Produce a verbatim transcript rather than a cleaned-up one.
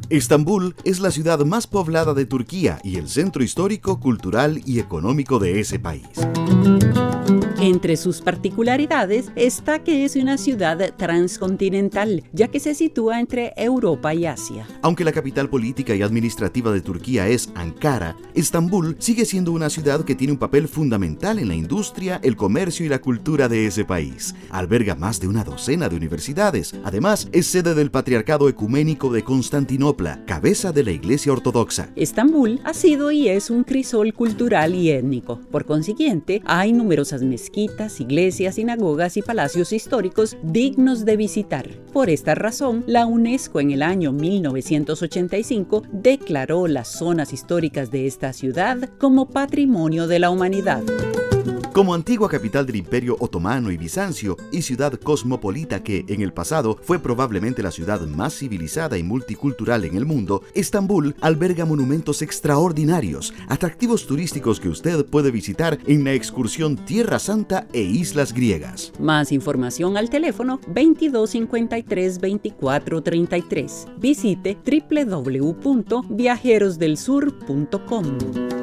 Estambul es la ciudad más poblada de Turquía y el centro histórico, cultural y económico de ese país. Entre sus particularidades está que es una ciudad transcontinental, ya que se sitúa entre Europa y Asia. Aunque la capital política y administrativa de Turquía es Ankara, Estambul sigue siendo una ciudad que tiene un papel fundamental en la industria, el comercio y la cultura de ese país. Alberga más de una docena de universidades. Además, es sede del Patriarcado Ecuménico de Constantinopla, cabeza de la Iglesia Ortodoxa. Estambul ha sido y es un crisol cultural y étnico. Por consiguiente, hay numerosas mezquitas, iglesias, sinagogas y palacios históricos dignos de visitar. Por esta razón, la UNESCO en el año mil novecientos ochenta y cinco declaró las zonas históricas de esta ciudad como Patrimonio de la Humanidad. Como antigua capital del Imperio Otomano y Bizancio y ciudad cosmopolita que, en el pasado, fue probablemente la ciudad más civilizada y multicultural en el mundo, Estambul alberga monumentos extraordinarios, atractivos turísticos que usted puede visitar en la excursión Tierra Santa e Islas Griegas. Más información al teléfono veintidós cincuenta y tres veinticuatro treinta y tres. Visite doble u doble u doble u punto viajeros del sur punto com.